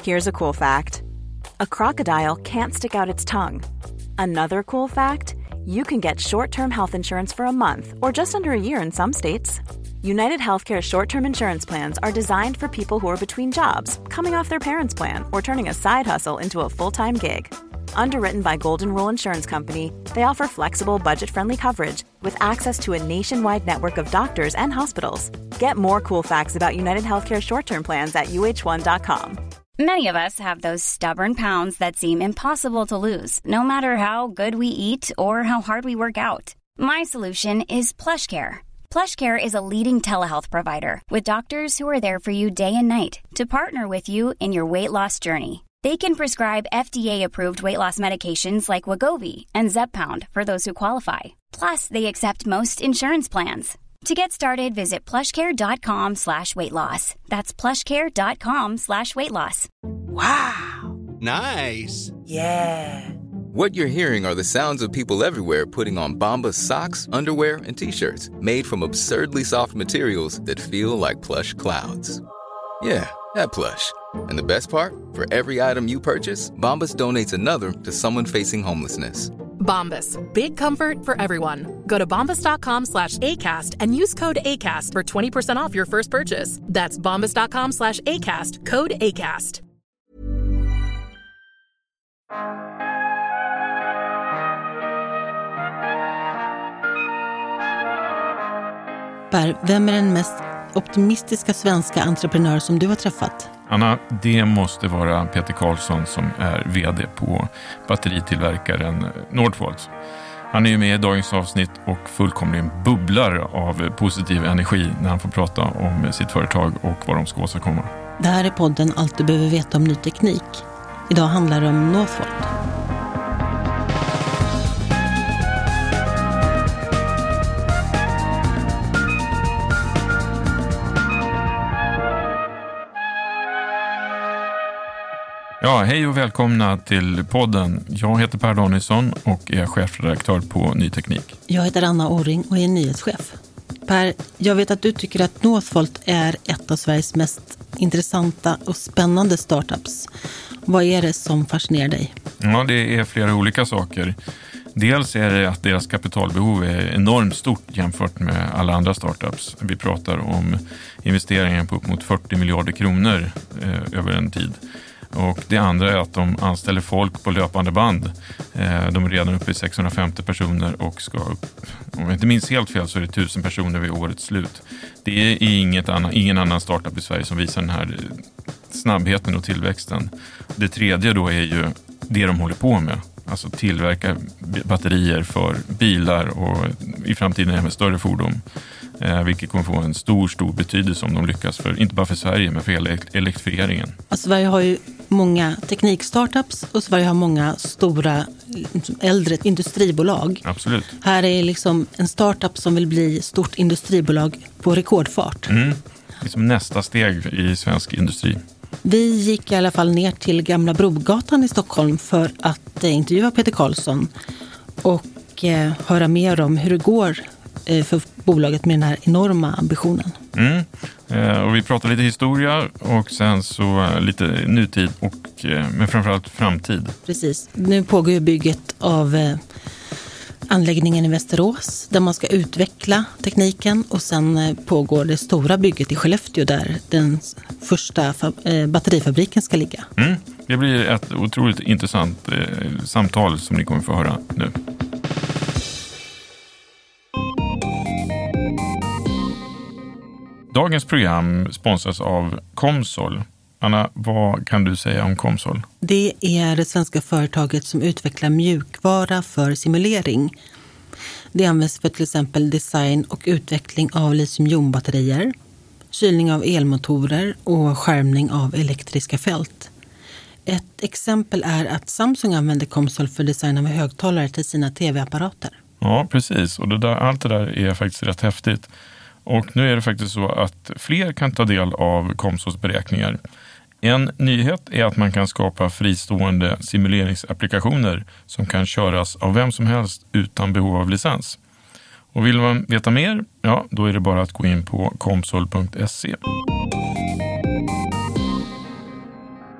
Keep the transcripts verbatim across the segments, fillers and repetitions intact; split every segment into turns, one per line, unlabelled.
Here's a cool fact. A crocodile can't stick out its tongue. Another cool fact, you can get short-term health insurance for a month or just under a year in some states. United Healthcare short-term insurance plans are designed for people who are between jobs, coming off their parents' plan, or turning a side hustle into a full-time gig. Underwritten by Golden Rule Insurance Company, they offer flexible, budget-friendly coverage with access to a nationwide network of doctors and hospitals. Get more cool facts about United Healthcare short-term plans at U H one dot com.
Many of us have those stubborn pounds that seem impossible to lose, no matter how good we eat or how hard we work out. My solution is PlushCare. PlushCare is a leading telehealth provider with doctors who are there for you day and night to partner with you in your weight loss journey. They can prescribe F D A-approved weight loss medications like Wegovy and Zepbound for those who qualify. Plus, they accept most insurance plans. To get started, visit plushcare.com slash weight loss. That's plushcare.com slash weight loss.
Wow.
Nice.
Yeah.
What you're hearing are the sounds of people everywhere putting on Bombas socks, underwear, and T-shirts made from absurdly soft materials that feel like plush clouds. Yeah, that plush. And the best part? For every item you purchase, Bombas donates another to someone facing homelessness.
Bombas, big comfort for everyone. Go to bombas.com slash ACAST and use code ACAST for twenty percent off your first purchase. That's bombas.com slash ACAST, code ACAST.
Per, vem är den mest optimistiska svenska entreprenör som du har träffat?
Anna, det måste vara Peter Karlsson som är vd på batteritillverkaren Northvolt. Han är ju med i dagens avsnitt och fullkomligen bubblar av positiv energi när han får prata om sitt företag och vad de ska åstadkomma.
Det här är podden Allt du behöver veta om ny teknik. Idag handlar det om Northvolt.
Ja, hej och välkomna till podden. Jag heter Per Danielsson och är chefredaktör på Ny Teknik.
Jag heter Anna Åring och är nyhetschef. Per, jag vet att du tycker att Northvolt är ett av Sveriges mest intressanta och spännande startups. Vad är det som fascinerar dig?
Ja, det är flera olika saker. Dels är det att deras kapitalbehov är enormt stort jämfört med alla andra startups. Vi pratar om investeringar på upp mot fyrtio miljarder kronor eh, över en tid. Och det andra är att de anställer folk på löpande band. De är redan uppe i sexhundrafemtio personer och ska upp, om jag inte minns helt fel så är det tusen personer vid årets slut. Det är inget annan, ingen annan startup i Sverige som visar den här snabbheten och tillväxten. Det tredje då är ju det de håller på med. Alltså tillverka batterier för bilar och i framtiden även större fordon. Eh, vilket kommer få en stor, stor betydelse om de lyckas, för, inte bara för Sverige men för hela elektrifieringen.
Alltså, Sverige har ju många teknikstartups och Sverige har många stora äldre industribolag.
Absolut.
Här är liksom en startup som vill bli stort industribolag på rekordfart.
Mm. Liksom nästa steg i svensk industri.
Vi gick i alla fall ner till Gamla Brogatan i Stockholm för att eh, intervjua Peter Karlsson och eh, höra mer om hur det går eh, för bolaget med den här enorma ambitionen.
Mm. Eh, och vi pratar lite historia och sen så eh, lite nutid och eh, men framförallt framtid.
Precis. Nu pågår ju bygget av eh, anläggningen i Västerås där man ska utveckla tekniken, och sen eh, pågår det stora bygget i Skellefteå där den första fa- eh, batterifabriken ska ligga.
Mm. Det blir ett otroligt intressant eh, samtal som ni kommer få höra nu. Dagens program sponsras av Comsol. Anna, vad kan du säga om Comsol?
Det är det svenska företaget som utvecklar mjukvara för simulering. Det används för till exempel design och utveckling av litiumjonbatterier, kylning av elmotorer och skärmning av elektriska fält. Ett exempel är att Samsung använder Comsol för design av högtalare till sina tv-apparater.
Ja, precis. Och det där, allt det där är faktiskt rätt häftigt. Och nu är det faktiskt så att fler kan ta del av Comsols beräkningar. En nyhet är att man kan skapa fristående simuleringsapplikationer som kan köras av vem som helst utan behov av licens. Och vill man veta mer, ja, då är det bara att gå in på comsol punkt se.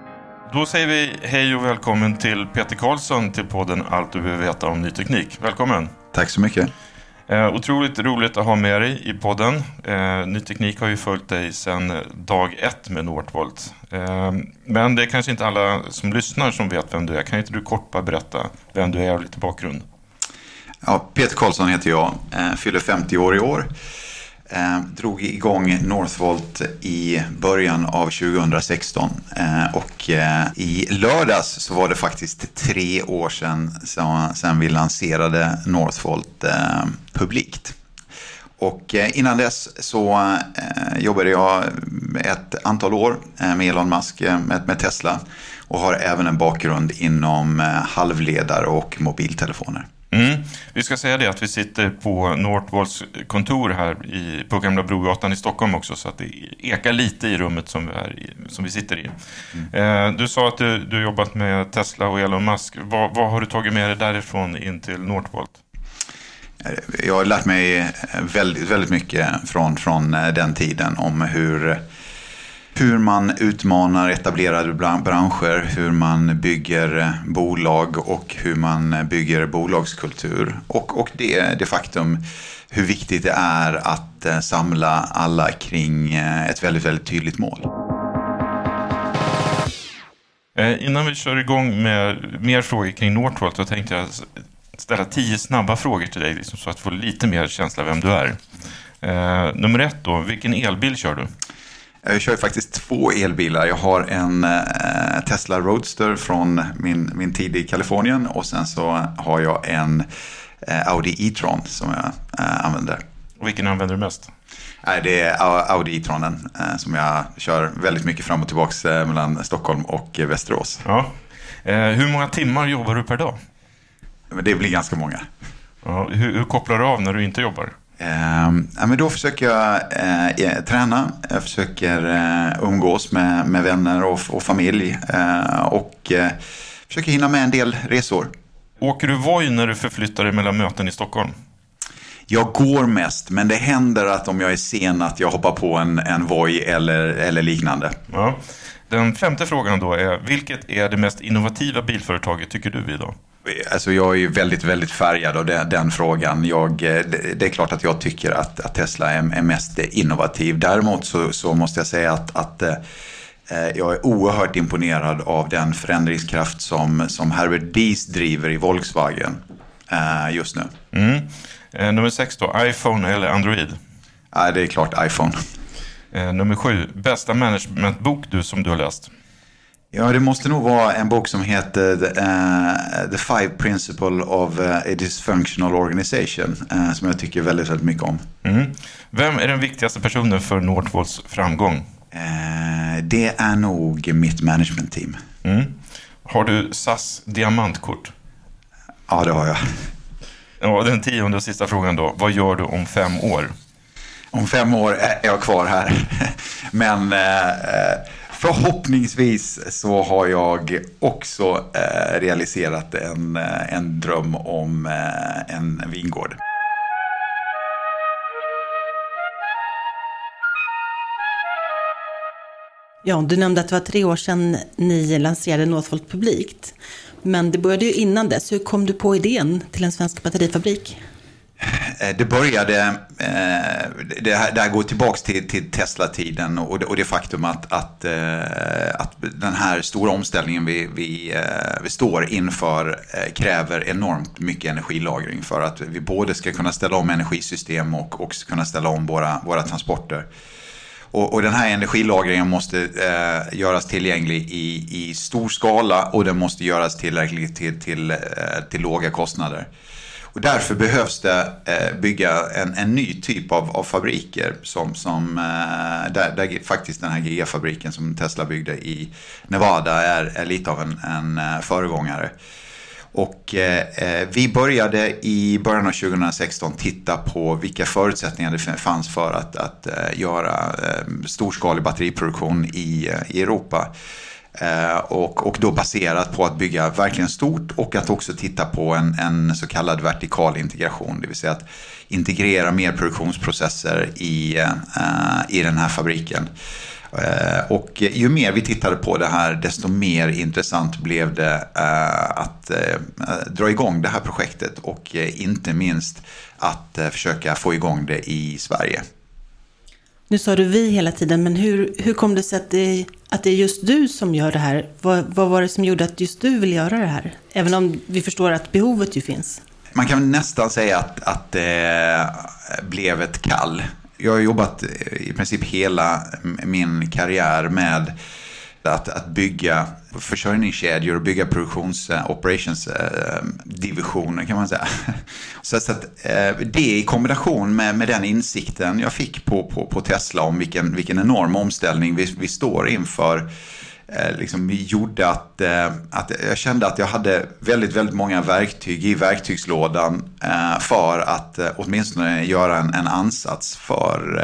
Då säger vi hej och välkommen till Peter Karlsson till podden Allt du behöver veta om ny teknik. Välkommen.
Tack så mycket.
Eh, otroligt roligt att ha med dig i podden. Eh, ny teknik har ju följt dig sedan dag ett med Northvolt. Eh, men det är kanske inte alla som lyssnar som vet vem du är. Kan inte du kort bara berätta vem du är och lite bakgrund?
Ja, Peter Karlsson heter jag, eh, fyller femtio år i år. Eh, drog igång Northvolt i början av tjugohundrasexton eh, och eh, i lördags så var det faktiskt tre år sedan, så, sedan vi lanserade Northvolt eh, publikt. Och eh, innan dess så eh, jobbade jag ett antal år eh, med Elon Musk, eh, med, med Tesla, och har även en bakgrund inom eh, halvledare och mobiltelefoner.
Mm. Vi ska säga det att vi sitter på Northvolts kontor här i, på Gamla Brogatan i Stockholm också, så att det ekar lite i rummet som vi, är i, som vi sitter i. Mm. Eh, du sa att du, du jobbat med Tesla och Elon Musk. Vad, vad har du tagit med dig därifrån in till Northvolt?
Jag har lärt mig väldigt, väldigt mycket från, från den tiden om hur... Hur man utmanar etablerade branscher, hur man bygger bolag och hur man bygger bolagskultur. Och, och det, det faktum hur viktigt det är att samla alla kring ett väldigt, väldigt tydligt mål.
Eh, innan vi kör igång med mer frågor kring Northvolt så tänkte jag ställa tio snabba frågor till dig liksom, så att få lite mer känsla vem du är. Eh, nummer ett då, vilken elbil kör du?
Jag kör faktiskt två elbilar. Jag har en eh, Tesla Roadster från min, min tid i Kalifornien och sen så har jag en eh, Audi e-tron som jag eh, använder.
Och vilken använder du mest?
Nej, det är Audi e-tronen eh, som jag kör väldigt mycket fram och tillbaka eh, mellan Stockholm och eh, Västerås.
Ja. Eh, hur många timmar jobbar du per dag?
Men det blir ganska många.
Ja, hur, hur kopplar du av när du inte jobbar?
Eh, ja, men då försöker jag eh, träna, jag försöker eh, umgås med, med vänner och, och familj eh, och eh, försöker hinna med en del resor.
Åker du Voi när du förflyttar dig mellan möten i Stockholm?
Jag går mest, men det händer att om jag är sen att jag hoppar på en, en Voi eller, eller liknande.
Ja. Den femte frågan då är, vilket är det mest innovativa bilföretaget tycker du idag?
Alltså jag är ju väldigt, väldigt färgad av den, den frågan. Jag, det, det är klart att jag tycker att, att Tesla är, är mest innovativ. Däremot så, så måste jag säga att, att eh, jag är oerhört imponerad av den förändringskraft som, som Herbert Diess driver i Volkswagen eh, just nu.
Mm. Eh, nummer sex då, iPhone eller Android?
Ja, det är klart iPhone.
Eh, nummer sju, bästa managementbok du som du har läst?
Ja, det måste nog vara en bok som heter uh, The Five Principles of uh, a Dysfunctional Organization uh, som jag tycker väldigt, väldigt mycket om.
Mm. Vem är den viktigaste personen för Northvolts framgång?
Uh, det är nog mitt management-team.
Mm. Har du S A S diamantkort?
Ja, det har jag.
Ja, den tionde och sista frågan då. Vad gör du om fem år?
Om fem år är jag kvar här. Men... Uh, Förhoppningsvis så har jag också eh, realiserat en, en dröm om eh, en vingård.
Ja, du nämnde att det var tre år sedan ni lanserade Northvolt publikt. Men det började ju innan dess. Hur kom du på idén till en svensk batterifabrik?
Det började, det här, det här går tillbaka till, till Tesla-tiden och det, och det faktum att, att, att den här stora omställningen vi, vi, vi står inför kräver enormt mycket energilagring för att vi både ska kunna ställa om energisystem och också kunna ställa om våra, våra transporter. Och, och den här energilagringen måste eh, göras tillgänglig i, i stor skala och den måste göras tillräckligt till, till, till, till låga kostnader. Och därför behövs det eh, bygga en, en ny typ av, av fabriker som, som eh, där, där faktiskt den här gigafabriken som Tesla byggde i Nevada är, är lite av en, en föregångare. Och eh, vi började i början av tjugohundrasexton titta på vilka förutsättningar det fanns för att, att eh, göra eh, storskalig batteriproduktion i, i Europa. Eh, och, och då baserat på att bygga verkligen stort och att också titta på en, en så kallad vertikal integration. Det vill säga att integrera mer produktionsprocesser i, eh, i den här fabriken. Och ju mer vi tittade på det här, desto mer intressant blev det att dra igång det här projektet och inte minst att försöka få igång det i Sverige.
Nu sa du vi hela tiden, men hur, hur kom det sig att det, att det är just du som gör det här? Vad, vad var det som gjorde att just du vill göra det här? Även om vi förstår att behovet ju finns.
Man kan nästan säga att, att det blev ett kall. Jag har jobbat i princip hela min karriär med att, att bygga försörjningskedjor och bygga produktions- operations-divisioner kan man säga. Så att det i kombination med, med den insikten jag fick på, på, på Tesla om vilken, vilken enorm omställning vi, vi står inför liksom gjorde att, att jag kände att jag hade väldigt, väldigt många verktyg i verktygslådan för att åtminstone göra en, en ansats för,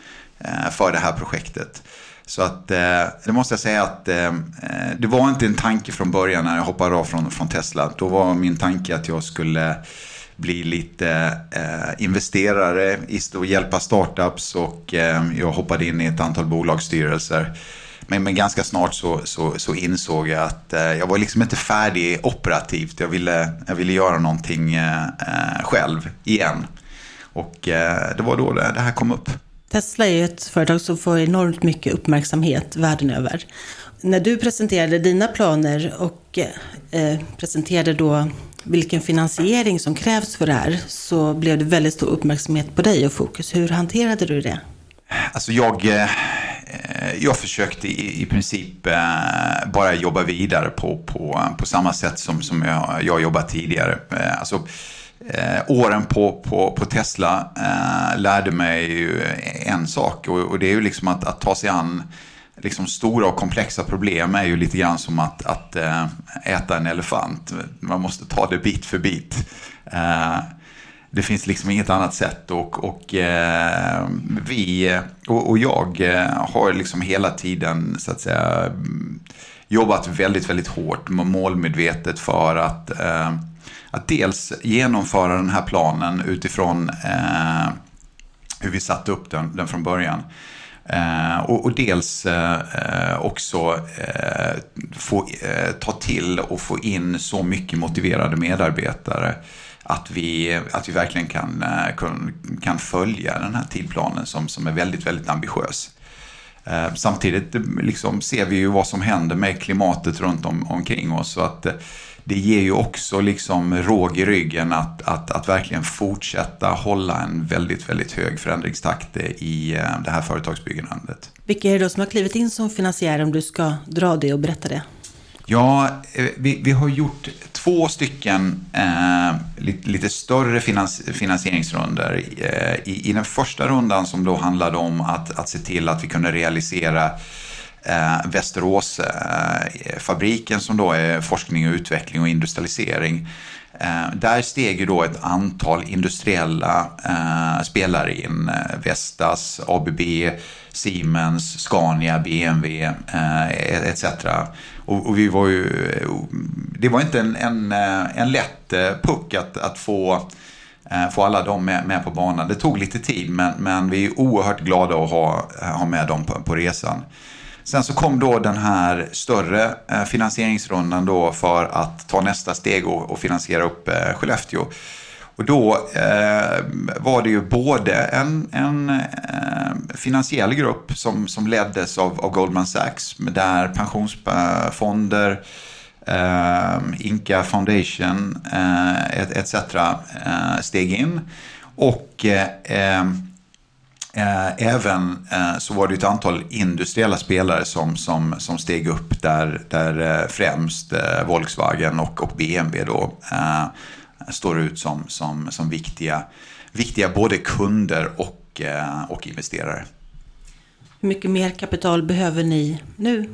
för det här projektet. Så att det måste jag säga att det var inte en tanke från början när jag hoppade av från, från Tesla. Då var min tanke att jag skulle bli lite investerare i att hjälpa startups och jag hoppade in i ett antal bolagsstyrelser. Men, men ganska snart så, så, så insåg jag att eh, jag var liksom inte färdig operativt. Jag ville, jag ville göra någonting eh, själv igen. Och eh, det var då det, det här kom upp.
Tesla är ju ett företag som får enormt mycket uppmärksamhet världen över. När du presenterade dina planer och eh, presenterade då vilken finansiering som krävs för det här så blev det väldigt stor uppmärksamhet på dig och fokus. Hur hanterade du det?
Alltså jag... Eh, Jag försökte i, i princip eh, bara jobba vidare på, på, på samma sätt som, som jag, jag jobbat tidigare. Eh, alltså, eh, åren på, på, på Tesla eh, lärde mig ju en sak och, och det är ju liksom att, att ta sig an liksom stora och komplexa problem är ju lite grann som att, att äh, äta en elefant. Man måste ta det bit för bit. Äh, det finns liksom inget annat sätt och, och äh, vi och, och jag har liksom hela tiden så att säga jobbat väldigt, väldigt hårt målmedvetet för att, äh, att dels genomföra den här planen utifrån äh, hur vi satte upp den, den från början. Uh, och, och dels uh, också uh, få uh, ta till och få in så mycket motiverade medarbetare att vi, att vi verkligen kan, uh, kan, kan följa den här tidplanen som, som är väldigt, väldigt ambitiös. Uh, samtidigt liksom, ser vi ju vad som händer med klimatet runt om, omkring oss så att uh, det ger ju också liksom råg i ryggen att, att, att verkligen fortsätta hålla en väldigt, väldigt hög förändringstakt i det här företagsbyggandet.
Vilka är det då som har klivit in som finansiär om du ska dra det och berätta det?
Ja, vi, vi har gjort två stycken eh, lite, lite större finans, finansieringsrunder. Eh, i, I den första rundan som då handlade om att, att se till att vi kunde realisera Eh, Västerås eh, fabriken som då är forskning och utveckling och industrialisering. Eh, där steg ju då ett antal industriella eh, spelare in. Eh, Vestas, A B B, Siemens, Scania, B M W eh, et cetera. Och, och vi var ju, det var inte en, en, en lätt puck att, att få få alla dem med, med på banan. Det tog lite tid men, men vi är oerhört glada att ha, ha med dem på, på resan. Sen så kom då den här större eh, finansieringsrundan då för att ta nästa steg och, och finansiera upp eh, Skellefteå. Och då eh, var det ju både en, en eh, finansiell grupp som, som leddes av, av Goldman Sachs där pensionsfonder, eh, Inca Foundation eh, et cetera eh, steg in och eh, Även så var det ett antal industriella spelare som, som, som steg upp där, där främst Volkswagen och, och B M W då, äh, står ut som, som, som viktiga, viktiga både kunder och, äh, och investerare.
Hur mycket mer kapital behöver ni nu?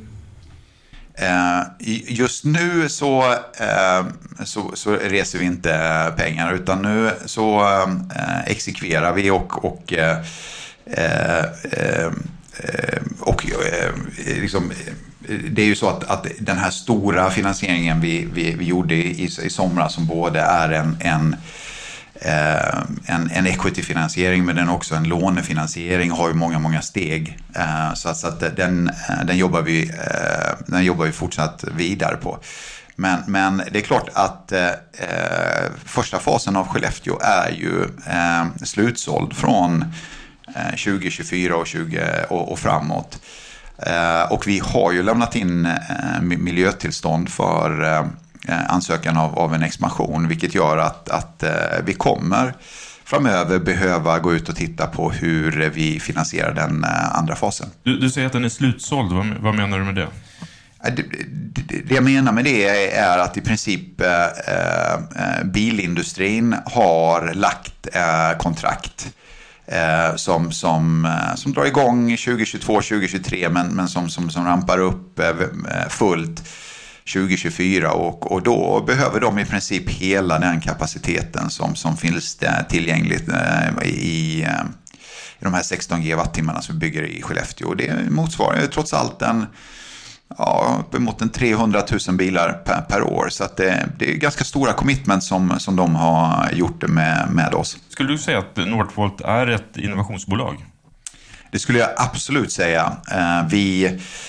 Just nu så, så, så reser vi inte pengar utan nu så exekverar vi och, och Eh, eh, och eh, liksom, det är ju så att, att den här stora finansieringen vi, vi, vi gjorde i, i somras som både är en, en, en, en equity-finansiering, men den är också en lånefinansiering, har ju många, många steg. Så att, så att den, den, jobbar vi, den jobbar vi fortsatt vidare på. Men, men det är klart att eh, första fasen av Skellefteå är ju eh, slutsåld från eh, tjugo tjugofyra och, tjugo, och, och framåt. Eh, och vi har ju lämnat in eh, miljötillstånd för eh, ansökan av, av en expansion, vilket gör att, att eh, vi kommer framöver behöva gå ut och titta på hur vi finansierar den eh, andra fasen.
Du, du säger att den är slutsåld, vad, vad menar du med det?
Det, det, det jag menar med det är att i princip eh, bilindustrin har lagt eh, kontrakt eh, som, som, som drar igång tjugo tjugotvå tjugo tjugotre men, men som, som, som rampar upp eh, fullt tjugo tjugofyra och, och då behöver de i princip hela den kapaciteten som, som finns tillgängligt eh, i, eh, i de här sexton gigawattimmarna som vi bygger i Skellefteå. Och det motsvarar trots allt en Ja, uppemot en trehundratusen bilar per, per år. Så att det, det är ganska stora commitment som, som de har gjort med, med oss.
Skulle du säga att Northvolt är ett innovationsbolag?
Det skulle jag absolut säga. Eh, vi,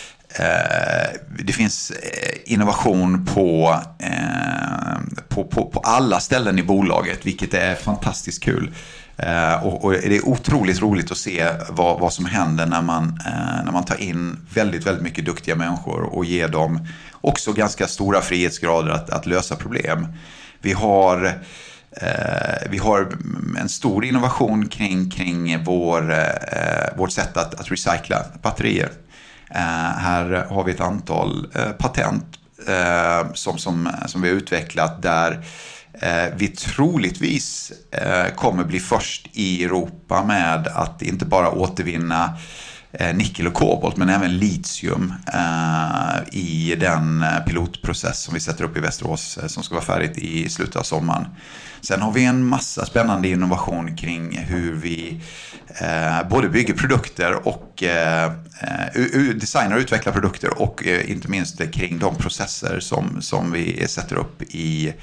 eh, det finns innovation på, eh, på, på, på alla ställen i bolaget, vilket är fantastiskt kul. Uh, och, och det är otroligt roligt att se vad, vad som händer när man, uh, när man tar in väldigt, väldigt mycket duktiga människor och ger dem också ganska stora frihetsgrader att, att lösa problem. Vi har, uh, vi har en stor innovation kring, kring vår, uh, vårt sätt att, att recycla batterier. Uh, här har vi ett antal uh, patent uh, som, som, som vi har utvecklat där vi troligtvis kommer bli först i Europa med att inte bara återvinna nickel och kobolt men även litium i den pilotprocess som vi sätter upp i Västerås som ska vara färdigt i slutet av sommaren. Sen har vi en massa spännande innovation kring hur vi både bygger produkter och designar och utvecklar produkter och inte minst kring de processer som, som vi sätter upp i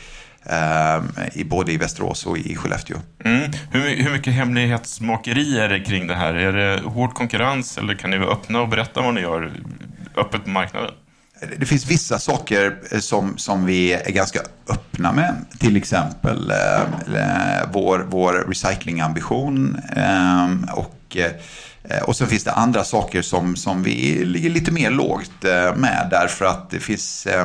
I både i Västerås och i Skellefteå.
Mm. Hur, hur mycket hemlighetsmakeri är det kring det här? Är det hård konkurrens eller kan ni vara öppna och berätta vad ni gör öppet på marknaden?
Det finns vissa saker som, som vi är ganska öppna med. Till exempel eh, vår, vår recyclingambition eh, och, eh, och så finns det andra saker som, som vi ligger lite mer lågt eh, med därför att det finns eh,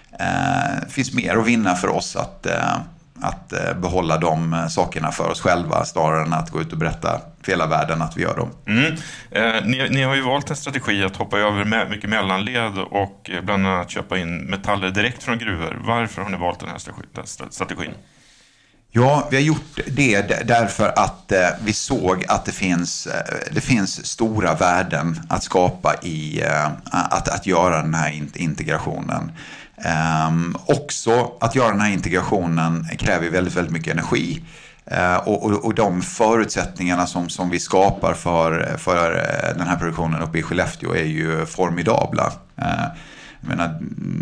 Det finns mer att vinna för oss att, att behålla de sakerna för oss själva snarare än att gå ut och berätta för hela världen att vi gör dem.
Mm. Eh, ni, ni har ju valt en strategi att hoppa över med, mycket mellanled och bland annat köpa in metaller direkt från gruvor. Varför har ni valt den här strategin?
Ja, vi har gjort det därför att eh, vi såg att det finns, eh, det finns stora värden att skapa i eh, att, att göra den här integrationen. Um, också att göra den här integrationen kräver väldigt, väldigt mycket energi uh, och, och, och de förutsättningarna som, som vi skapar för, för den här produktionen uppe i Skellefteå är ju formidabla. Uh, jag menar,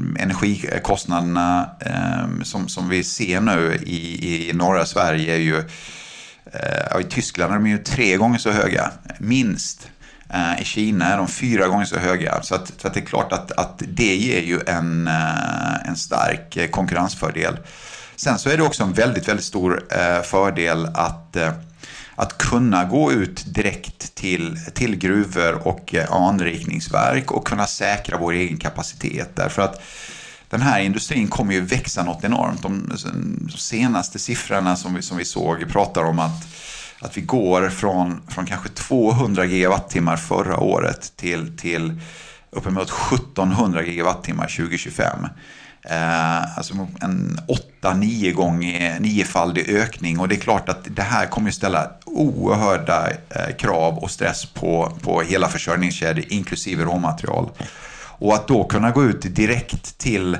energikostnaderna um, som, som vi ser nu i, i norra Sverige är ju uh, i Tyskland är de ju tre gånger så höga, minst. I Kina är de fyra gånger så höga. Så att, så att det är klart att, att det ger ju en, en stark konkurrensfördel. Sen så är det också en väldigt, väldigt stor fördel att, att kunna gå ut direkt till, till gruvor och anrikningsverk och kunna säkra vår egen kapacitet. Därför att den här industrin kommer ju växa något enormt. De, de senaste siffrorna som vi, som vi såg pratar om att Att vi går från, från kanske tvåhundra gigawattimmar förra året till, till uppemot sjuttonhundra gigawattimmar tjugo tjugofem. Eh, alltså en åtta nio gånger niofaldig ökning. Och det är klart att det här kommer att ställa oerhörda eh, krav och stress på, på hela försörjningskedjan, inklusive råmaterial. Och att då kunna gå ut direkt till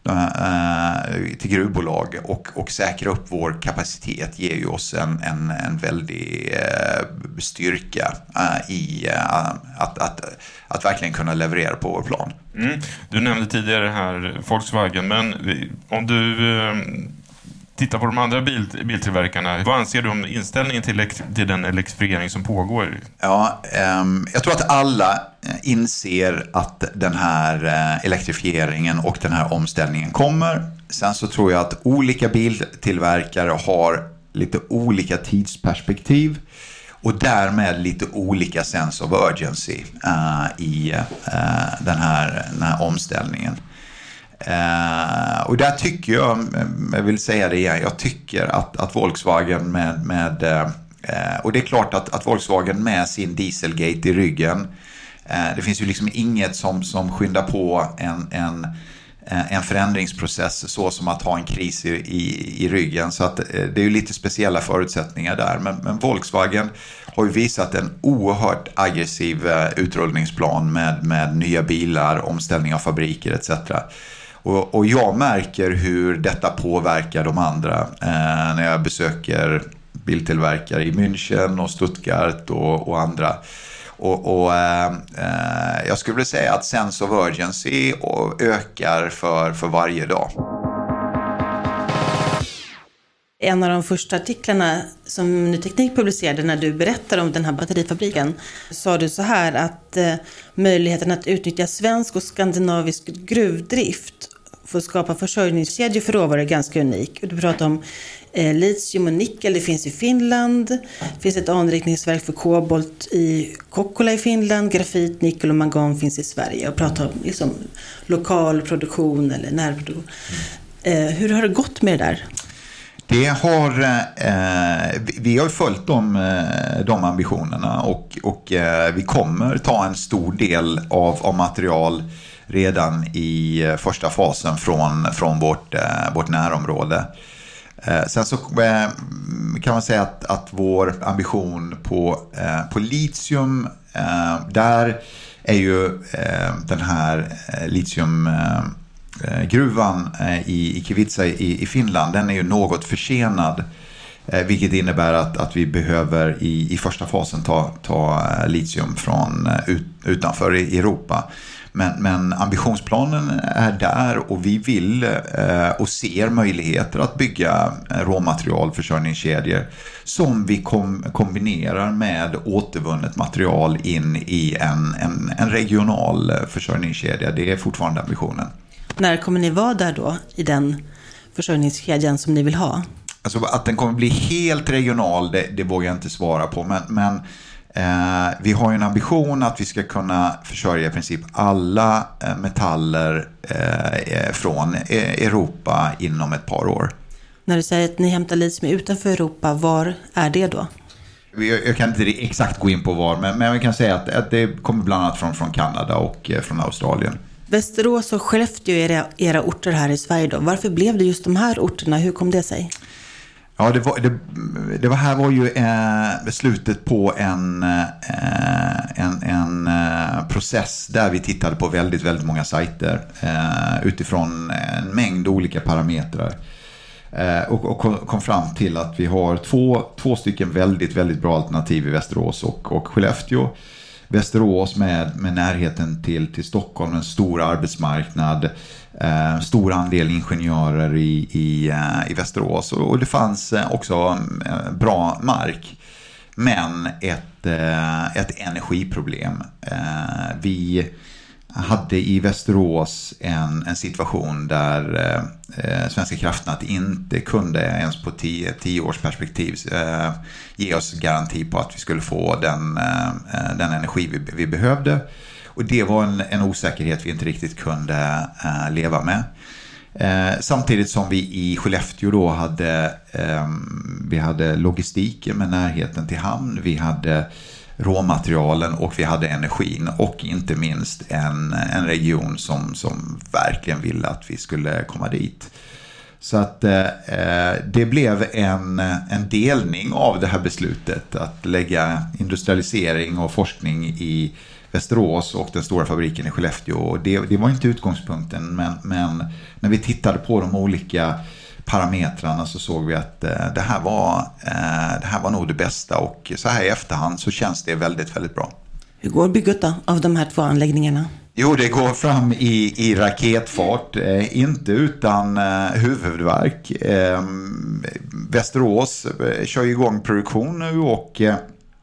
till gruvbolag och, och säkra upp vår kapacitet ger ju oss en, en, en väldig eh, styrka eh, i eh, att, att, att verkligen kunna leverera på vår plan.
Mm. Du nämnde tidigare här Volkswagen, men om du eh, tittar på de andra bil, biltillverkarna, vad anser du om inställningen till, till den elektrifiering som pågår?
Ja, eh, jag tror att alla inser att den här eh, elektrifieringen och den här omställningen kommer. Sen så tror jag att olika biltillverkare har lite olika tidsperspektiv och därmed lite olika sense of urgency uh, i uh, den, här, den här omställningen. Uh, och där tycker jag, jag vill säga det igen, jag tycker att, att Volkswagen med, med uh, och det är klart att, att Volkswagen med sin Dieselgate i ryggen, uh, det finns ju liksom inget som, som skyndar på en, en en förändringsprocess så som att ha en kris i, i, i ryggen. Så att det är ju lite speciella förutsättningar där. Men, men Volkswagen har ju visat en oerhört aggressiv utrullningsplan med, med nya bilar, omställning av fabriker et cetera. Och, och jag märker hur detta påverkar de andra eh, när jag besöker biltillverkare i München och Stuttgart och, och andra. Och, och eh, jag skulle vilja säga att sense of urgency ökar för, för varje dag.
En av de första artiklarna som Ny Teknik publicerade när du berättade om den här batterifabriken sa du så här att eh, möjligheten att utnyttja svensk och skandinavisk gruvdrift för att skapa försörjningskedjor för råvaror är ganska unik. Du pratar om eh, litium och nickel, det finns i Finland. Det finns ett anrikningsverk för kobolt i Kokkola i Finland. Grafit, nickel och mangan finns i Sverige. Och pratar om liksom, lokal produktion eller närproduktion. Eh, hur har det gått med det där?
Det har, eh, vi har följt de, de ambitionerna och, och eh, vi kommer ta en stor del av, av material redan i första fasen från, från vårt, eh, vårt närområde. Eh, sen så eh, kan man säga att, att vår ambition på, eh, på litium, eh, där är ju eh, den här eh, litium... Eh, gruvan i, i Kevitsa i, i Finland, den är ju något försenad, vilket innebär att, att vi behöver i, i första fasen ta, ta litium från ut, utanför Europa. Men, men ambitionsplanen är där och vi vill eh, och ser möjligheter att bygga råmaterialförsörjningskedjor som vi kom, kombinerar med återvunnet material in i en, en, en regional försörjningskedja. Det är fortfarande ambitionen.
När kommer ni vara där då i den försörjningskedjan som ni vill ha?
Alltså att den kommer bli helt regional, det, det vågar jag inte svara på. Men, men eh, vi har ju en ambition att vi ska kunna försörja i princip alla eh, metaller eh, från Europa inom ett par år.
När du säger att ni hämtar litium utanför Europa, var är det då?
Jag, jag kan inte exakt gå in på var, men, men vi kan säga att, att det kommer bland annat från, från Kanada och eh, från Australien.
Västerås och Skellefteå är era, era orter här i Sverige då. Varför blev det just de här orterna? Hur kom det sig?
Ja, det var, det, det var här var ju eh, slutet på en, eh, en, en eh, process där vi tittade på väldigt, väldigt många sajter eh, utifrån en mängd olika parametrar. Eh, och, och kom fram till att vi har två, två stycken väldigt, väldigt bra alternativ i Västerås och, och Skellefteå. Västerås med, med närheten till, till Stockholm, en stor arbetsmarknad, eh, stor andel ingenjörer i, i, eh, i Västerås och, och det fanns eh, också eh, bra mark, men ett, eh, ett energiproblem. Eh, vi hade i Västerås en, en situation där eh, Svenska kraftnät inte kunde ens på tio, tio års perspektiv eh, ge oss garanti på att vi skulle få den, eh, den energi vi, vi behövde. Och det var en, en osäkerhet vi inte riktigt kunde eh, leva med. Eh, samtidigt som vi i Skellefteå då hade, eh, vi hade logistiken med närheten till hamn, vi hade råmaterialen och vi hade energin och inte minst en, en region som, som verkligen ville att vi skulle komma dit. Så att eh, det blev en, en delning av det här beslutet att lägga industrialisering och forskning i Västerås och den stora fabriken i Skellefteå. Och det, det var inte utgångspunkten, men, men när vi tittade på de olika parametrarna så såg vi att eh, det, här var, eh, det här var nog det bästa och så här i efterhand så känns det väldigt, väldigt bra.
Hur går bygget då av de här två anläggningarna?
Jo, det går fram i, i raketfart, eh, inte utan eh, huvudvärk. Eh, Västerås eh, kör igång produktion nu och eh,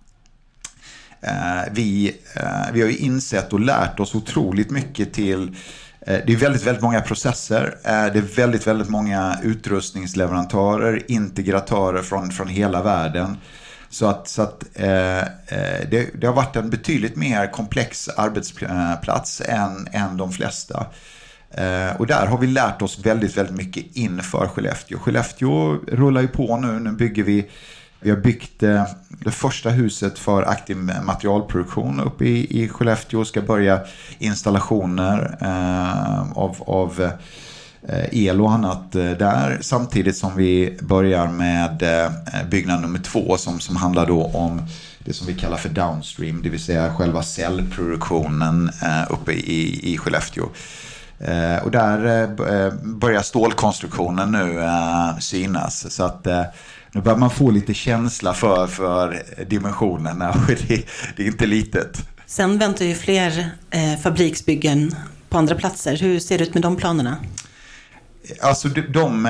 vi, eh, vi har ju insett och lärt oss otroligt mycket till. eh, Det är väldigt, väldigt många processer, eh, det är väldigt, väldigt många utrustningsleverantörer, integratörer från, från hela världen. Så att, så att eh, det, det har varit en betydligt mer komplex arbetsplats än, än de flesta. Eh, och där har vi lärt oss väldigt, väldigt mycket inför Skellefteå. Skellefteå rullar ju på nu. Nu bygger vi, vi har byggt eh, det första huset för aktiv materialproduktion uppe i, i Skellefteå. Ska börja installationer eh, av... av el och annat där, samtidigt som vi börjar med byggnad nummer två som, som handlar då om det som vi kallar för downstream, det vill säga själva cellproduktionen uppe i, i Skellefteå. Och där börjar stålkonstruktionen nu synas, så att nu börjar man få lite känsla för, för dimensionerna, och det, det är inte litet.
Sen väntar ju fler eh, fabriksbyggen på andra platser. Hur ser det ut med de planerna?
Alltså de, de,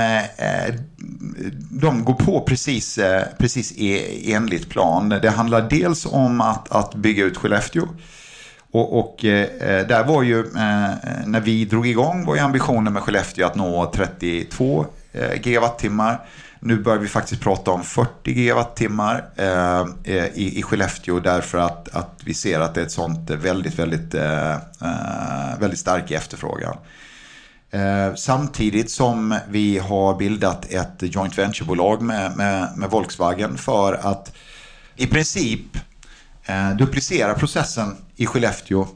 de går på precis, precis enligt plan. Det handlar dels om att, att bygga ut Skellefteå. Och, och där var ju, när vi drog igång, var ju ambitionen med Skellefteå att nå trettiotvå gigawattimmar. Nu börjar vi faktiskt prata om fyrtio gigawattimmar i, i Skellefteå, därför att, att vi ser att det är ett sånt väldigt, väldigt, väldigt stark efterfrågan. Eh, samtidigt som vi har bildat ett joint venture-bolag med, med, med Volkswagen för att i princip eh, duplicera processen i Skellefteå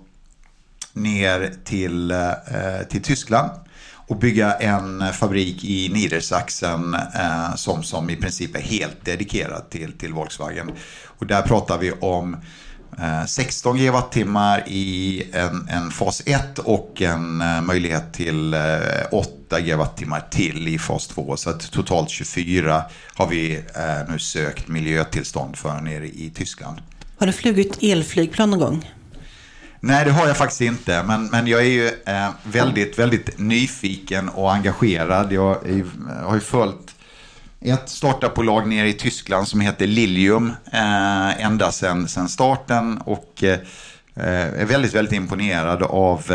ner till, eh, till Tyskland och bygga en fabrik i Niedersachsen eh, som, som i princip är helt dedikerad till, till Volkswagen. Och där pratar vi om sexton gigawattimmar i en, en fas ett och en uh, möjlighet till uh, åtta gigawattimmar till i fas två. Så att totalt tjugofyra har vi uh, nu sökt miljötillstånd för nere i Tyskland.
Har du flugit elflygplan någon gång?
Nej, det har jag faktiskt inte. Men, men jag är ju uh, väldigt, väldigt nyfiken och engagerad. Jag är, har ju följt ett startupbolag nere i Tyskland som heter Lilium eh, ända sedan, sedan starten, och eh, är väldigt, väldigt imponerad av,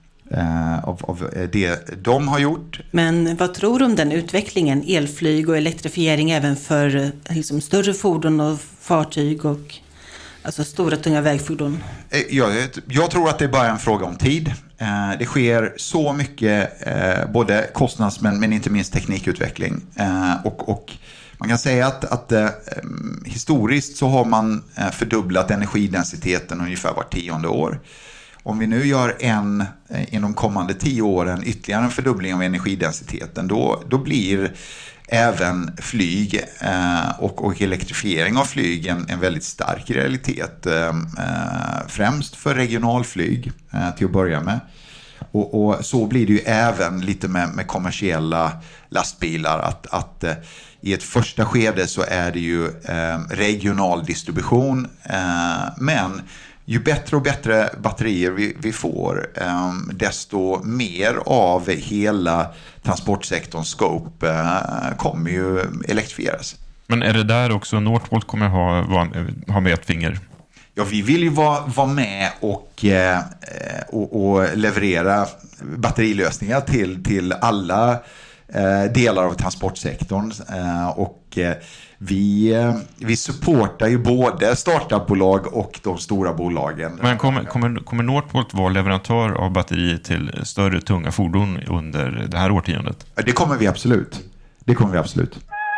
eh, av, av det de har gjort.
Men vad tror du om den utvecklingen, elflyg och elektrifiering även för liksom, större fordon och fartyg och alltså stora tunga vägfordon?
Jag, jag tror att det är bara en fråga om tid. Det sker så mycket, både kostnads men, men inte minst teknikutveckling. Och, och man kan säga att, att historiskt så har man fördubblat energidensiteten ungefär var tionde år. Om vi nu gör en, inom kommande tio åren, ytterligare en fördubbling av energidensiteten, då, då blir även flyg eh, och, och elektrifiering av flyg en, en väldigt stark realitet. Eh, främst för regionalflyg eh, till att börja med. Och, och så blir det ju även lite med, med kommersiella lastbilar. Att, att eh, i ett första skede så är det ju eh, regional distribution. Eh, men ju bättre och bättre batterier vi, vi får, eh, desto mer av hela transportsektorns scope eh, kommer ju elektrifieras.
Men är det där också Northvolt kommer ha, ha med ett finger?
Ja, vi vill ju vara, vara med och, eh, och, och leverera batterilösningar till, till alla eh, delar av transportsektorn. Eh, och eh, vi, eh, vi supportar ju både startupbolag och de stora bolagen.
Men kommer, kommer, kommer Northvolt vara leverantör av batteri till större tunga fordon under det här årtiondet?
Det kommer vi absolut. Det kommer vi absolut.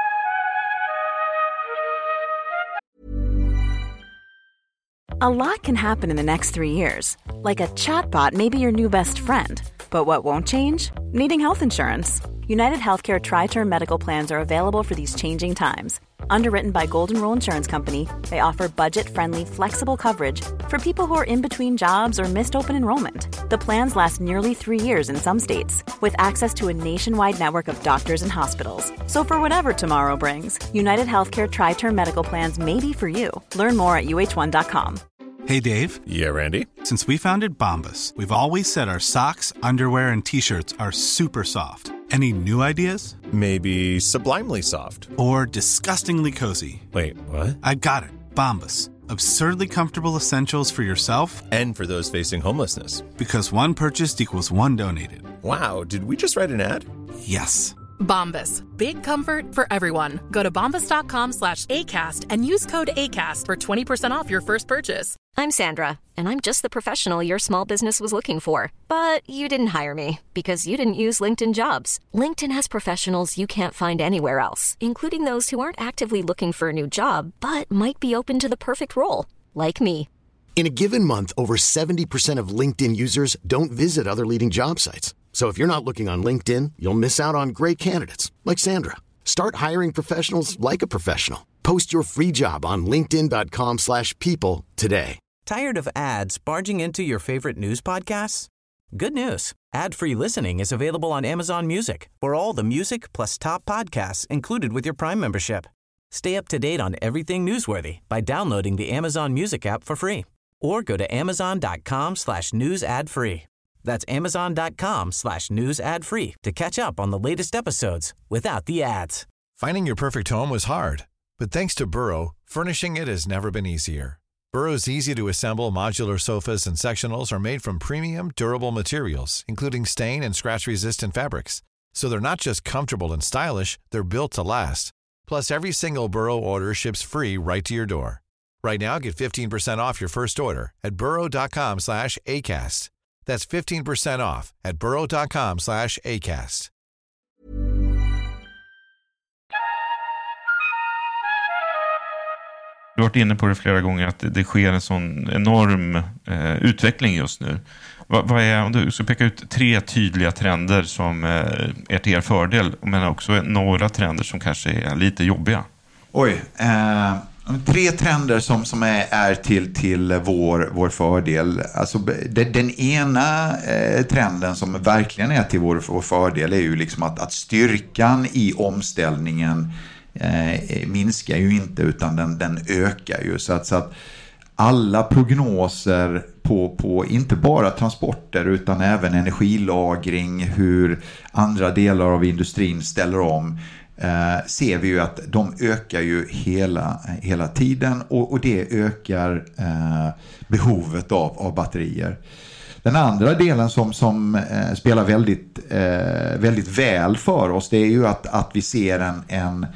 A lot can happen in the next three years. Like a chatbot may be your new best friend. But what won't change? Needing health insurance. United Healthcare Tri-Term Medical Plans are available for these changing times. Underwritten by Golden Rule Insurance Company, they offer budget-friendly, flexible coverage for people who are in between jobs or missed open enrollment. The plans last nearly three years in some states, with access to a nationwide network of doctors and hospitals. So for whatever tomorrow brings, United Healthcare Tri-Term Medical Plans may be for you. Learn more at U H one dot com.
Hey, Dave.
Yeah, Randy.
Since we founded Bombas, we've always said our socks, underwear, and T-shirts are super soft. Any new ideas?
Maybe sublimely soft.
Or disgustingly cozy.
Wait, what?
I got it. Bombas. Absurdly comfortable essentials for yourself
and for those facing homelessness.
Because one purchased equals one donated.
Wow, did we just write an ad?
Yes.
Bombas. Big comfort for everyone. Go to bombas.com slash ACAST and use code ACAST for twenty percent off your first purchase.
I'm Sandra, and I'm just the professional your small business was looking for. But you didn't hire me because you didn't use LinkedIn Jobs. LinkedIn has professionals you can't find anywhere else, including those who aren't actively looking for a new job, but might be open to the perfect role, like me.
In a given month, over seventy percent of LinkedIn users don't visit other leading job sites. So if you're not looking on LinkedIn, you'll miss out on great candidates like Sandra. Start hiring professionals like a professional. Post your free job on linkedin.com slash people today.
Tired of ads barging into your favorite news podcasts? Good news. Ad-free listening is available on Amazon Music for all the music plus top podcasts included with your Prime membership. Stay up to date on everything newsworthy by downloading the Amazon Music app for free or go to amazon.com slash news ad free. That's amazon.com slash news ad free to catch up on the latest episodes without the ads.
Finding your perfect home was hard, but thanks to Burrow, furnishing it has never been easier. Burrow's easy-to-assemble modular sofas and sectionals are made from premium, durable materials, including stain and scratch-resistant fabrics. So they're not just comfortable and stylish, they're built to last. Plus, every single Burrow order ships free right to your door. Right now, get fifteen percent off your first order at burrow.com slash ACAST. That's fifteen percent off at burrow.com slash ACAST.
Du har varit inne på det flera gånger att det sker en sån enorm eh, utveckling just nu. Vad, vad är, om du ska peka ut tre tydliga trender som eh, är till er fördel, men också några trender som kanske är lite jobbiga?
Oj, eh, tre trender som, som är, är till, till vår, vår fördel. Alltså, den, den ena eh, trenden som verkligen är till vår, vår fördel är ju liksom att, att styrkan i omställningen Eh, minskar ju inte, utan den, den ökar ju, så att, så att alla prognoser på, på inte bara transporter utan även energilagring, hur andra delar av industrin ställer om, eh, ser vi ju att de ökar ju hela, hela tiden, och, och det ökar eh, behovet av, av batterier. Den andra delen som, som eh, spelar väldigt, eh, väldigt väl för oss, det är ju att, att vi ser en, en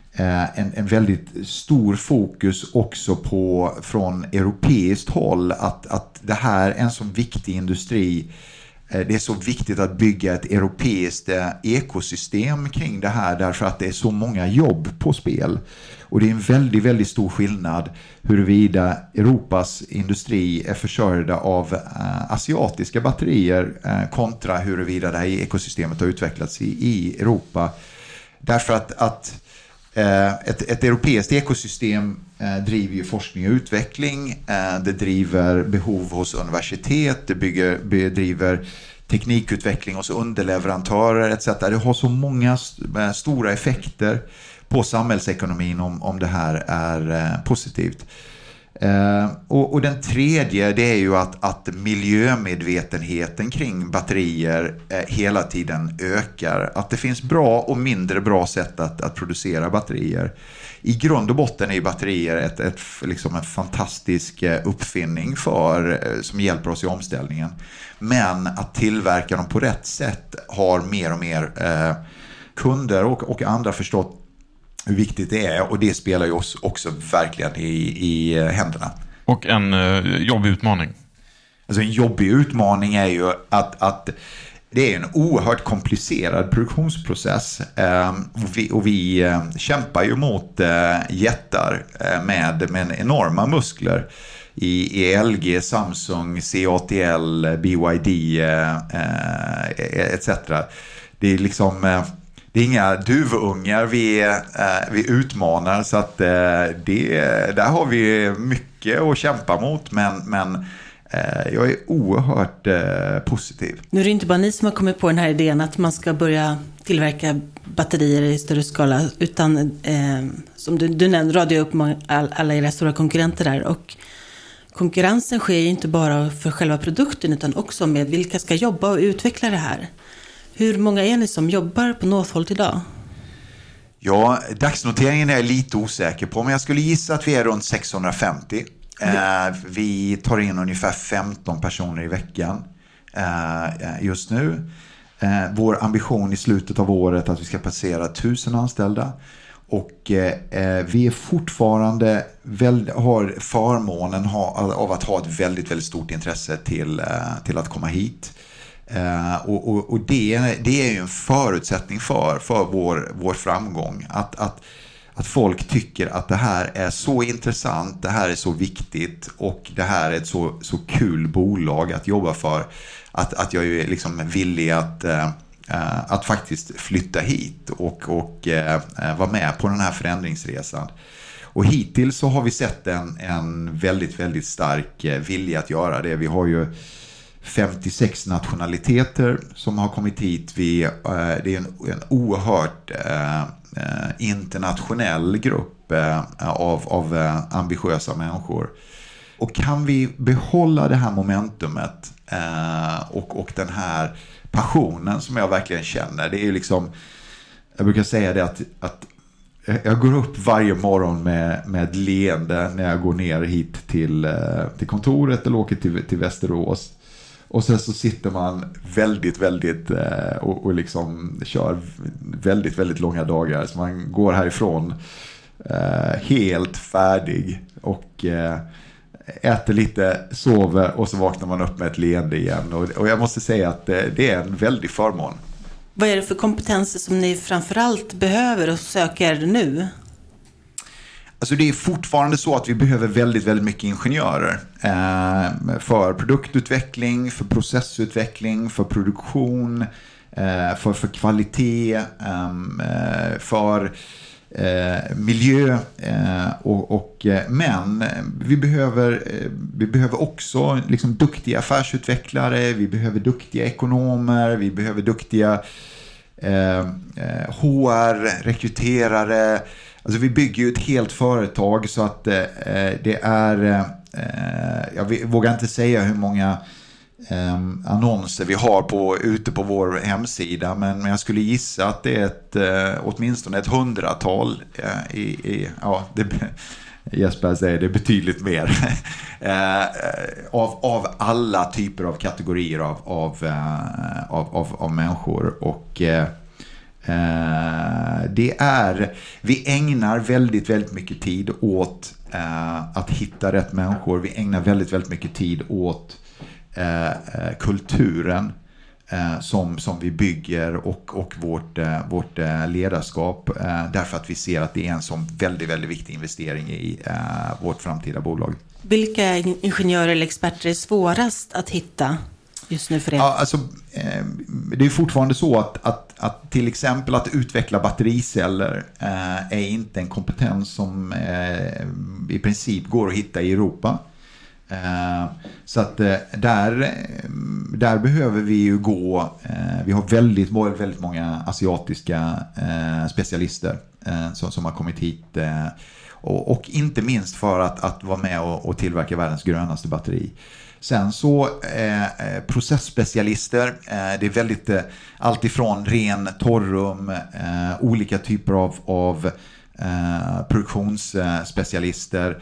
En, en väldigt stor fokus också på från europeiskt håll att, att det här är en så viktig industri. Det är så viktigt att bygga ett europeiskt ekosystem kring det här, därför att det är så många jobb på spel. Och det är en väldigt, väldigt stor skillnad huruvida Europas industri är försörjda av äh, asiatiska batterier äh, kontra huruvida det här ekosystemet har utvecklats i, i Europa. Därför att, att Ett, ett europeiskt ekosystem eh, driver ju forskning och utveckling, eh, det driver behov hos universitet, det bygger, bedriver teknikutveckling hos underleverantörer et cetera. Det har så många st- stora effekter på samhällsekonomin om, om det här är eh, positivt. Eh, och, och den tredje, det är ju att, att miljömedvetenheten kring batterier eh, hela tiden ökar. Att det finns bra och mindre bra sätt att, att producera batterier. I grund och botten är ju batterier ett, ett, liksom en fantastisk uppfinning för, som hjälper oss i omställningen. Men att tillverka dem på rätt sätt har mer och mer eh, kunder och, och andra förstått hur viktigt det är, och det spelar ju oss också verkligen i, i händerna. Och en eh, jobbig utmaning. Alltså en jobbig utmaning är ju att, att det är en oerhört komplicerad produktionsprocess, eh, och vi, och vi eh, kämpar ju mot eh, jättar eh, med, med enorma muskler i, i L G, Samsung, C A T L, B Y D eh, eh, et cetera. Det är liksom eh, det är inga duvungar vi, eh, vi utmanar, så att eh, det, där har vi mycket att kämpa mot, men, men eh, jag är oerhört eh, positiv.
Nu är det inte bara ni som har kommit på den här idén att man ska börja tillverka batterier i större skala, utan eh, som du, du nämnde, radio upp alla era stora konkurrenter där, och konkurrensen sker ju inte bara för själva produkten utan också med vilka ska jobba och utveckla det här. Hur många är ni som jobbar på Northvolt idag?
Ja, dagsnoteringen är jag lite osäker på, men jag skulle gissa att vi är runt sexhundrafemtio. Mm. Eh, vi tar in ungefär femton personer i veckan eh, just nu. Eh, vår ambition i slutet av året är att vi ska passera tusen anställda. Och eh, vi är fortfarande väl, har förmånen ha, av att ha ett väldigt, väldigt stort intresse till, eh, till att komma hit. Eh, och och, och det, det är ju en förutsättning för, för vår, vår framgång. Att, att, att folk tycker att det här är så intressant, det här är så viktigt och det här är ett så, så kul bolag att jobba för. Att, att jag är liksom villig att... Eh, att faktiskt flytta hit och, och eh, vara med på den här förändringsresan. Och hittills så har vi sett en, en väldigt, väldigt stark vilja att göra det. Vi har ju femtiosex nationaliteter som har kommit hit. Vi, eh, det är en, en oerhört eh, internationell grupp eh, av, av eh, ambitiösa människor. Och kan vi behålla det här momentumet eh, och, och den här passionen som jag verkligen känner. Det är ju liksom, jag brukar säga det att, att jag går upp varje morgon med, med ett leende när jag går ner hit till, till kontoret eller åker till, till Västerås. Och sen så sitter man väldigt, väldigt och, och liksom kör väldigt, väldigt långa dagar. Så man går härifrån helt färdig och äter lite, sover och så vaknar man upp med ett leende igen. Och, och jag måste säga att det, det är en väldig förmån.
Vad är det för kompetenser som ni framförallt behöver och söker nu?
Alltså det är fortfarande så att vi behöver väldigt, väldigt mycket ingenjörer. Eh, för produktutveckling, för processutveckling, för produktion, eh, för, för kvalitet, eh, för... Eh, miljö eh, och, och eh, men vi behöver eh, vi behöver också liksom duktiga affärsutvecklare, vi behöver duktiga ekonomer, vi behöver duktiga eh, H R, rekryterare. Alltså vi bygger ju ett helt företag så att eh, det är eh, jag vågar inte säga hur många Um, annonser vi har på, ute på vår hemsida, men, men jag skulle gissa att det är ett, uh, åtminstone ett hundratal uh, i, i, ja, det, Jesper säger det är betydligt mer uh, av, av alla typer av kategorier av, av, uh, av, av, av människor och uh, uh, det är, vi ägnar väldigt, väldigt mycket tid åt uh, att hitta rätt människor, vi ägnar väldigt, väldigt mycket tid åt Eh, kulturen eh, som, som vi bygger och, och vårt, eh, vårt eh, ledarskap eh, därför att vi ser att det är en sån väldigt, väldigt viktig investering i eh, vårt framtida bolag.
Vilka ingenjörer eller experter är svårast att hitta just nu för er?
Ja, alltså, eh, det är fortfarande så att, att, att till exempel att utveckla battericeller eh, är inte en kompetens som eh, i princip går att hitta i Europa. Så att där, där behöver vi ju gå, vi har väldigt, väldigt många asiatiska specialister som, som har kommit hit och, och inte minst för att, att vara med och, och tillverka världens grönaste batteri. Sen så eh, processspecialister, eh, det är väldigt eh, allt ifrån ren torrum, eh, olika typer av, av eh, produktionsspecialister.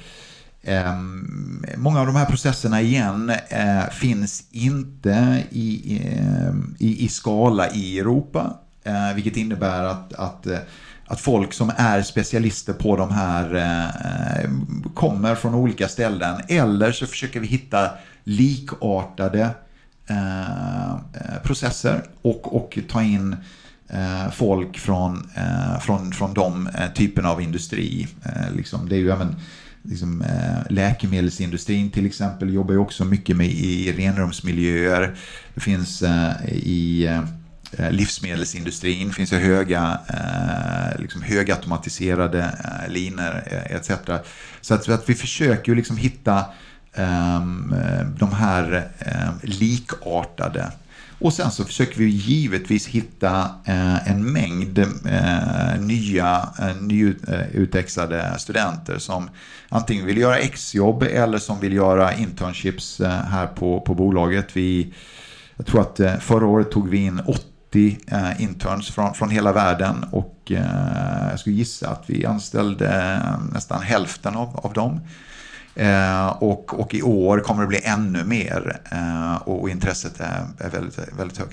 Um, många av de här processerna igen uh, finns inte i, uh, i, i skala i Europa, uh, vilket innebär att, att, uh, att folk som är specialister på de här uh, kommer från olika ställen, eller så försöker vi hitta likartade uh, processer och, och ta in uh, folk från, uh, från, från de uh, typerna av industri. Uh, liksom, det är ju även Liksom, eh, läkemedelsindustrin till exempel jobbar ju också mycket med i renrumsmiljöer. Det finns eh, i eh, livsmedelsindustrin finns det höga eh, liksom högautomatiserade eh, linor eh, et cetera. Så att, så att vi försöker ju liksom hitta eh, de här eh, likartade. Och sen så försöker vi givetvis hitta eh, en mängd eh, nya eh, nyutexade studenter som antingen vill göra exjobb eller som vill göra internships eh, här på, på bolaget. Vi, jag tror att eh, förra året tog vi in åttio eh, interns från, från hela världen och eh, jag skulle gissa att vi anställde eh, nästan hälften av, av dem. Eh, och, och i år kommer det bli ännu mer eh, och, och intresset är, är väldigt, väldigt högt.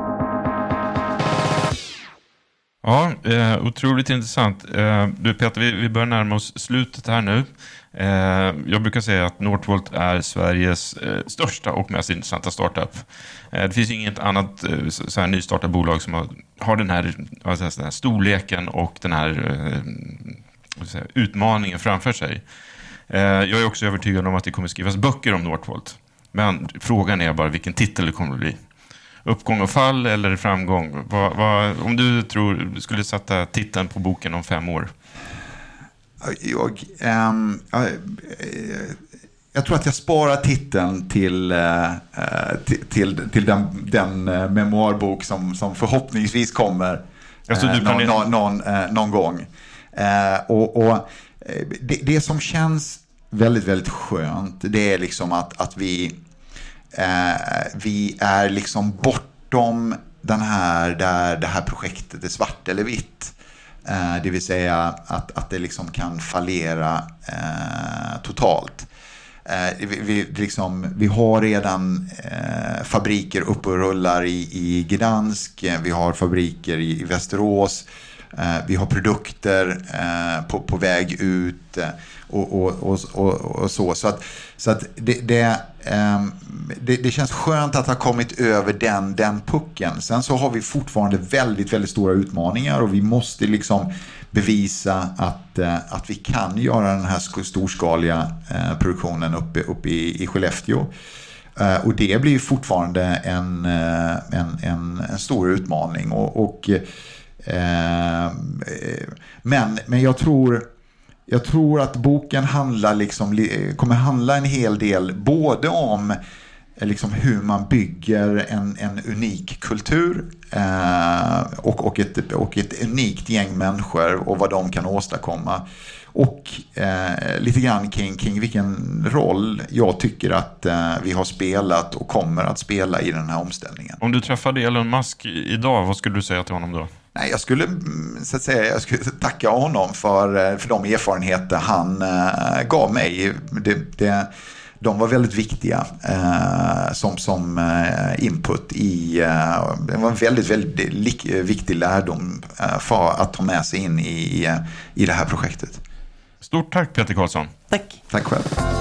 Ja, eh, otroligt intressant. Eh, du Peter, vi, vi börjar närma oss slutet här nu. Eh, jag brukar säga att Northvolt är Sveriges eh, största och mest intressanta startup. Eh, det finns inget annat eh, så här nystartat bolag som har, har den, här, alltså, den här storleken och den här eh, säga, utmaningen framför sig. Jag är också övertygad om att det kommer skrivas böcker om Northvolt. Men frågan är bara vilken titel det kommer att bli. Uppgång och fall eller framgång? Vad, vad, om du tror du skulle sätta titeln på boken om fem år?
Jag, ähm, jag, jag tror att jag sparar titeln till, äh, till, till, till den, den memoarbok som, som förhoppningsvis kommer alltså, äh, någon, någon, någon, äh, någon gång. Äh, och... och Det, det som känns väldigt, väldigt skönt, det är liksom att, att vi, eh, vi är liksom bortom den här, där det här projektet är svart eller vitt. Eh, det vill säga att, att det liksom kan fallera eh, totalt. Eh, vi, vi, liksom, vi har redan eh, fabriker uppe och rullar i, i Gdansk, vi har fabriker i, i Västerås. Vi har produkter på, på väg ut och, och, och, och, och så. Så att, så att det, det, det, det känns skönt att ha kommit över den, den pucken. Sen så har vi fortfarande väldigt, väldigt stora utmaningar och vi måste liksom bevisa att, att vi kan göra den här storskaliga produktionen uppe, uppe i, i Skellefteå. Och det blir fortfarande en, en, en, en stor utmaning och, och Men, men jag tror jag tror att boken handlar liksom, kommer handla en hel del både om liksom hur man bygger en, en unik kultur eh, och, och, ett, och ett unikt gäng människor och vad de kan åstadkomma och eh, lite grann kring, kring vilken roll jag tycker att eh, vi har spelat och kommer att spela i den här omställningen.
Om du träffade Elon Musk idag, vad skulle du säga till honom då?
Nej, jag skulle, så att säga, jag skulle tacka honom för, för de erfarenheter han äh, gav mig. Det, det, de var väldigt viktiga äh, som, som äh, input i, äh, det var en väldigt, väldigt lik, viktig lärdom äh, för att ta med sig in i, i det här projektet.
Stort tack Peter Karlsson.
Tack.
Tack själv.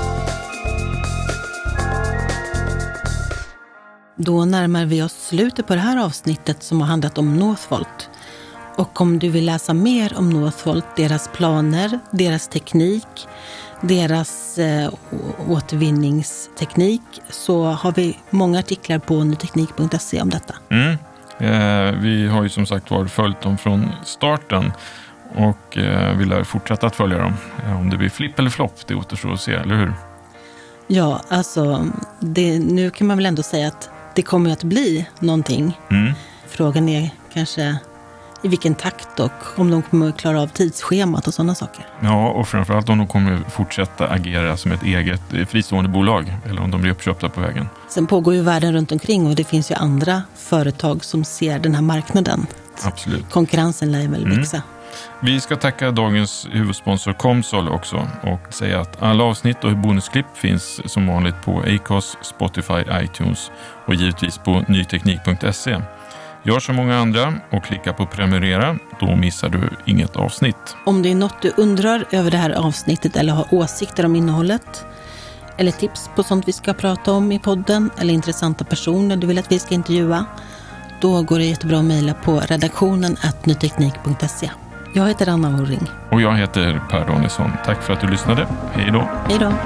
Då närmar vi oss slutet på det här avsnittet som har handlat om Northvolt. Och om du vill läsa mer om Northvolt, deras planer, deras teknik, deras eh, återvinningsteknik så har vi många artiklar på nyteknik punkt se om detta.
Mm. Eh, vi har ju som sagt varit följt dem från starten och eh, vill fortsätta att följa dem. Eh, om det blir flipp eller flopp, det återstår att se, eller hur?
Ja, alltså det, nu kan man väl ändå säga att det kommer att bli någonting.
Mm.
Frågan är kanske i vilken takt och om de kommer att klara av tidsschemat och sådana saker.
Ja, och framförallt om de kommer fortsätta agera som ett eget fristående bolag eller om de blir uppköpta på vägen.
Sen pågår ju världen runt omkring och det finns ju andra företag som ser den här marknaden.
Absolut.
Konkurrensen lär väl växa. Mm.
Vi ska tacka dagens huvudsponsor Comsol också och säga att alla avsnitt och bonusklipp finns som vanligt på Acast, Spotify, iTunes och givetvis på nyteknik punkt se. Gör som många andra och klicka på prenumerera, då missar du inget avsnitt.
Om det är något du undrar över det här avsnittet eller har åsikter om innehållet eller tips på sånt vi ska prata om i podden eller intressanta personer du vill att vi ska intervjua, då går det jättebra att mejla på redaktionen at nyteknik punkt se. Jag heter Anna Horring.
Och jag heter Per Danielsson. Tack för att du lyssnade. Hej då.
Hej då.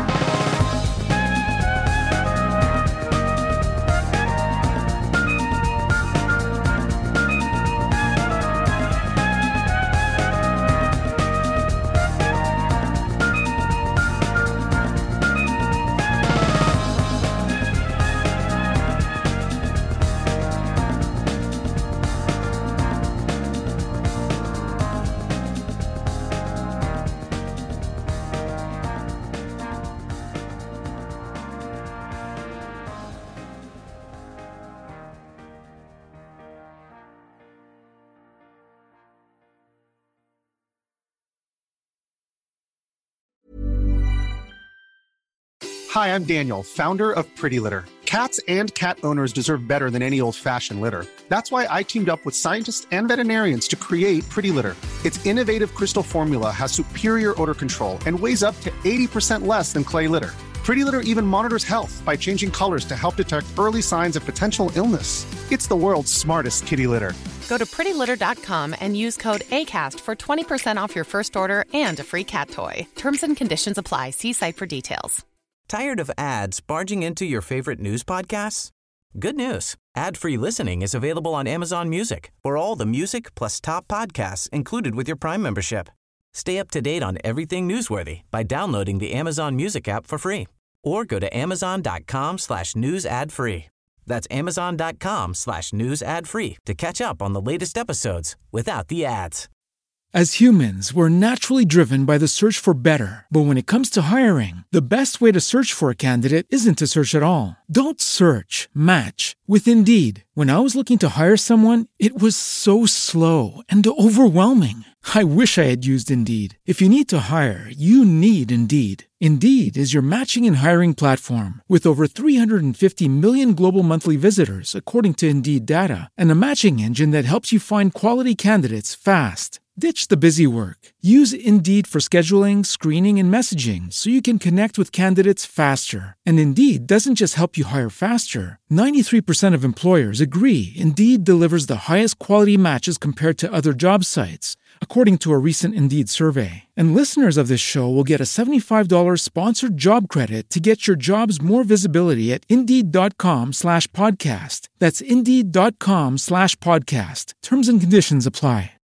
Hi, I'm Daniel, founder of Pretty Litter. Cats and cat owners deserve better than any old-fashioned litter. That's why I teamed up with scientists and veterinarians to create Pretty Litter. Its innovative crystal formula has superior odor control and weighs up to eighty percent less than clay litter. Pretty Litter even monitors health by changing colors to help detect early signs of potential illness. It's the world's smartest kitty litter.
Go to pretty litter dot com and use code ACAST for twenty percent off your first order and a free cat toy. Terms and conditions apply. See site for details.
Tired of ads barging into your favorite news podcasts? Good news. Ad-free listening is available on Amazon Music for all the music plus top podcasts included with your Prime membership. Stay up to date on everything newsworthy by downloading the Amazon Music app for free or go to amazon.com slash news ad free. That's amazon.com slash news ad free to catch up on the latest episodes without the ads.
As humans, we're naturally driven by the search for better. But when it comes to hiring, the best way to search for a candidate isn't to search at all. Don't search, match with Indeed. When I was looking to hire someone, it was so slow and overwhelming. I wish I had used Indeed. If you need to hire, you need Indeed. Indeed is your matching and hiring platform with over three hundred fifty million global monthly visitors, according to Indeed data, and a matching engine that helps you find quality candidates fast. Ditch the busy work. Use Indeed for scheduling, screening, and messaging so you can connect with candidates faster. And Indeed doesn't just help you hire faster. ninety-three percent of employers agree Indeed delivers the highest quality matches compared to other job sites, according to a recent Indeed survey. And listeners of this show will get a seventy-five dollars sponsored job credit to get your jobs more visibility at Indeed.com slash podcast. That's Indeed.com slash podcast. Terms and conditions apply.